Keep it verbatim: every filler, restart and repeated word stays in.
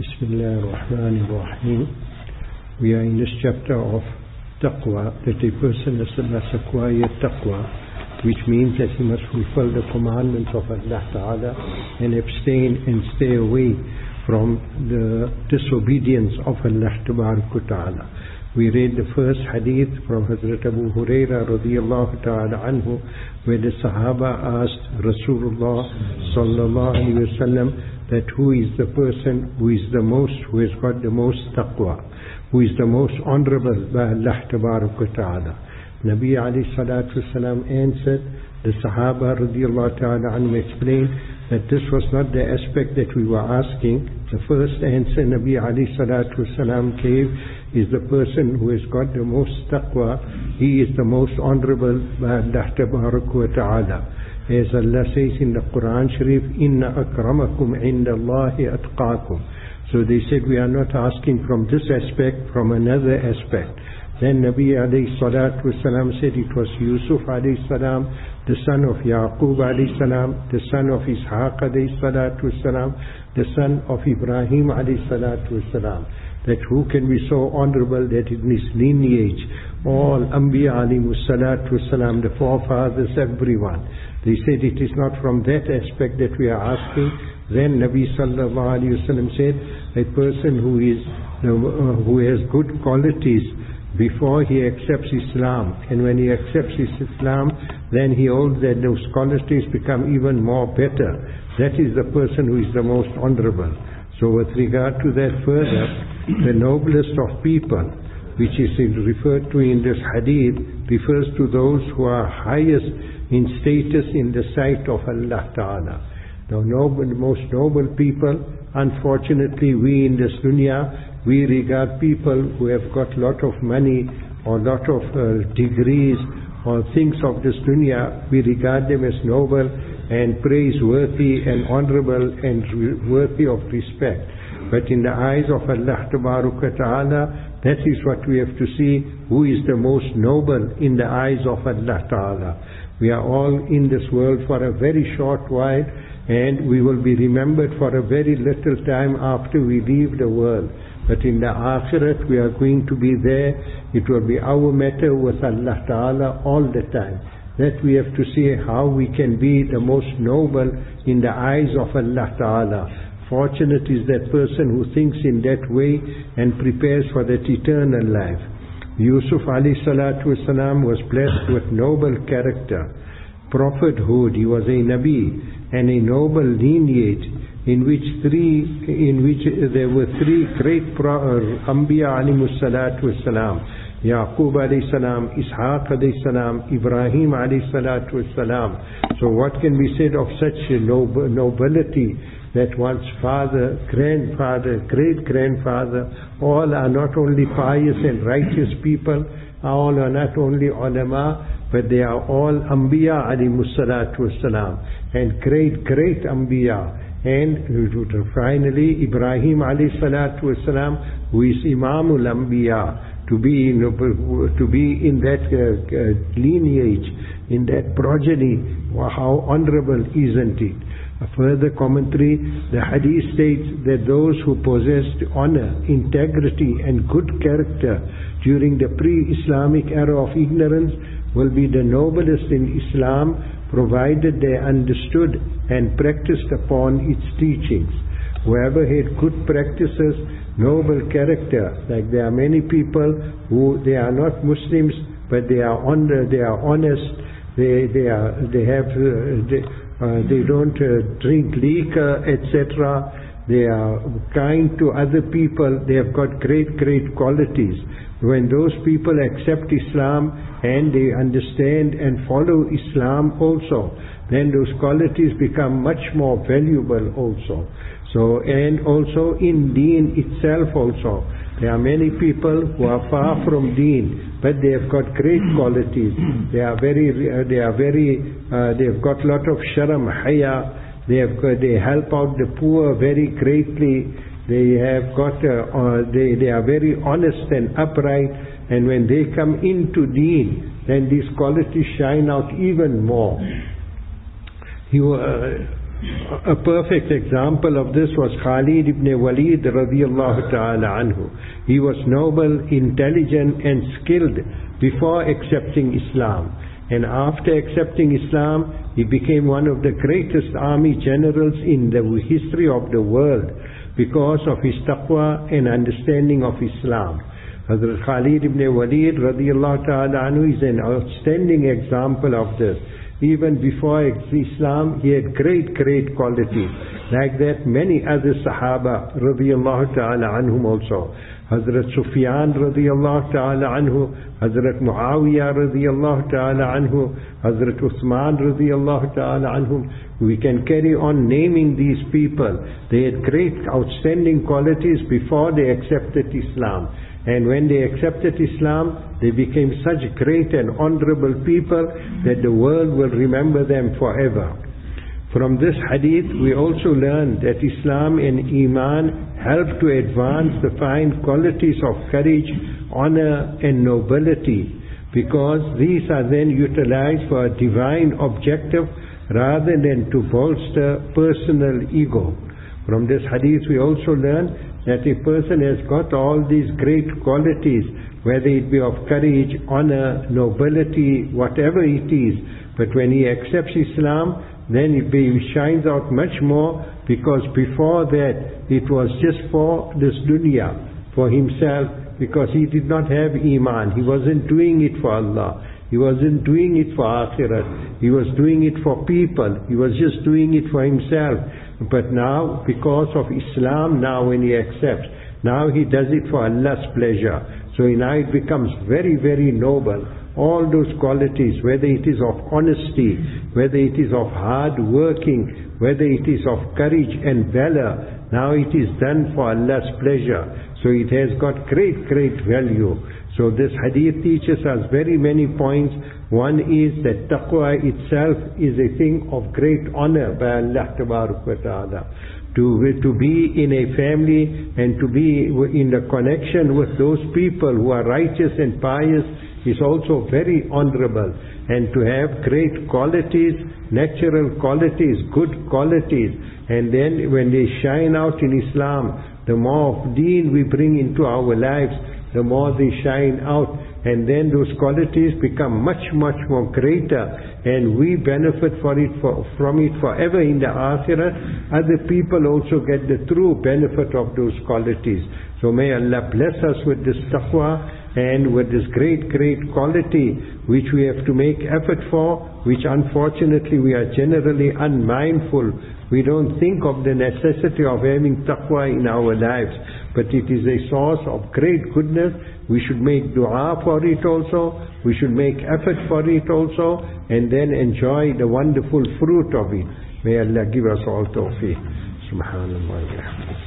Bismillah ar-Rahman ar-Rahim. We are in this chapter of taqwa, that a person must acquire taqwa, which means that he must fulfill the commandments of Allah Ta'ala and abstain and stay away from the disobedience of Allah Ta'ala. We read the first hadith from Hazrat Abu Huraira radiyallahu ta'ala anhu, where the Sahaba asked Rasulullah sallallahu alayhi wa sallam that who is the person who is the most, who has got the most taqwa, who is the most honorable by Allah Ta'ala. Nabi alayhi salatu wasalam answered, the Sahaba radiyallahu ta'ala anhu explained that this was not the aspect that we were asking. The first answer Nabi alayhi salatu wasalam gave is the person who has got the most taqwa, he is the most honorable by Allah Ta'ala. As Allah says in the Quran Sharif, Inna akramakum inda Allahi atqakum. So they said, we are not asking from this aspect, from another aspect. Then Nabi alayhi salatu wasalam said it was Yusuf alayhi salam, the son of Yaqub alayhi salam, the son of Ishaq alayhi salatu wasalam, the son of Ibrahim alayhi salatu wasalam. That who can be so honorable that in his lineage, all Anbiya alayhi salatu wasalam, the forefathers, everyone. They said it is not from that aspect that we are asking. Then Nabi sallallahu alayhi wasallam said, a person who is uh, who has good qualities before he accepts Islam, and when he accepts his Islam, then he holds that those qualities become even more better. That is the person who is the most honorable. So with regard to that further, the noblest of people, which is referred to in this hadith, refers to those who are highest in status in the sight of Allah Ta'ala. The noble, most noble people, unfortunately we in this dunya, we regard people who have got lot of money or lot of uh, degrees or things of this dunya, we regard them as noble and praiseworthy and honorable and worthy of respect. But in the eyes of Allah Ta'ala, that is what we have to see, who is the most noble in the eyes of Allah Ta'ala. We are all in this world for a very short while, and we will be remembered for a very little time after we leave the world. But in the Akhirat, we are going to be there. It will be our matter with Allah Ta'ala all the time. That we have to see how we can be the most noble in the eyes of Allah Ta'ala. Fortunate is that person who thinks in that way and prepares for that eternal life. Yusuf alayhi salatu wasalam was blessed with noble character, prophethood. He was a Nabi and a noble lineage in which three, in which there were three great pro, uh, Anbiya alayhi salatu wasalam. Yaqub alayhi salam, Ishaq alayhi salam, Ibrahim alayhi salatu wasalam. So what can be said of such a nob nobility that one's father, grandfather, great-grandfather, all are not only pious and righteous people, all are not only ulama, but they are all Anbiya alayhi salatu wasalam, and great, great Anbiya. And finally, Ibrahim alayhi salatu wasalam, who is Imamul Anbiya, to be in, to be in that uh, uh, lineage, in that progeny, how honorable, isn't it? A further commentary, the hadith states that those who possessed honor, integrity and good character during the pre-Islamic era of ignorance will be the noblest in Islam, provided they understood and practiced upon its teachings. Whoever had good practices, noble character, like there are many people who they are not Muslims, but they are honor, they are honest, they they are they have uh, they, uh, they don't uh, drink liquor, et cetera. They are kind to other people. They have got great great qualities. When those people accept Islam and they understand and follow Islam also, then those qualities become much more valuable also. So, and also in Deen itself also, there are many people who are far from Deen, but they have got great qualities. They are very, uh, they are very, uh, they have got a lot of sharam, haya. They have got, they help out the poor very greatly. They have got, uh, uh, they, they are very honest and upright. And when they come into Deen, then these qualities shine out even more. You, uh, A perfect example of this was Khalid ibn Walid radiyallahu ta'ala anhu. He was noble, intelligent and skilled before accepting Islam. And after accepting Islam, he became one of the greatest army generals in the history of the world because of his taqwa and understanding of Islam. Hazrat Khalid ibn Walid radiyallahu ta'ala anhu is an outstanding example of this. Even before Islam, he had great, great qualities. Like that, many other Sahaba radiyallahu ta'ala anhum also. Hazrat Sufyan radiyallahu ta'ala anhu, Hazrat Muawiyah radiyallahu ta'ala anhu, Hazrat Uthman radiyallahu ta'ala anhum. We can carry on naming these people. They had great, outstanding qualities before they accepted Islam. And when they accepted Islam, they became such great and honorable people that the world will remember them forever. From this hadith, we also learn that Islam and Iman help to advance the fine qualities of courage, honor and nobility, because these are then utilized for a divine objective rather than to bolster personal ego. From this hadith, we also learn that a person has got all these great qualities, whether it be of courage, honor, nobility, whatever it is. But when he accepts Islam, then he shines out much more, because before that it was just for this dunya, for himself, because he did not have Iman. He wasn't doing it for Allah. He wasn't doing it for Akhirat. He was doing it for people. He was just doing it for himself. But now, because of Islam, now when he accepts, now he does it for Allah's pleasure. So now it becomes very, very noble. All those qualities, whether it is of honesty, whether it is of hard working, whether it is of courage and valor, now it is done for Allah's pleasure. So it has got great, great value. So this hadith teaches us very many points. One is that taqwa itself is a thing of great honor by Allah Tabarak wa Ta'ala. To, to be in a family and to be in the connection with those people who are righteous and pious is also very honorable. And to have great qualities, natural qualities, good qualities, and then when they shine out in Islam, the more of deen we bring into our lives, the more they shine out, and then those qualities become much, much more greater, and we benefit for it for, from it forever in the Akhirah. Other people also get the true benefit of those qualities. So may Allah bless us with this taqwa and with this great, great quality which we have to make effort for, which unfortunately we are generally unmindful. We don't think of the necessity of having taqwa in our lives, but it is a source of great goodness. We should make dua for it also, we should make effort for it also, and then enjoy the wonderful fruit of it. May Allah give us all tawfiq. Subhanallah.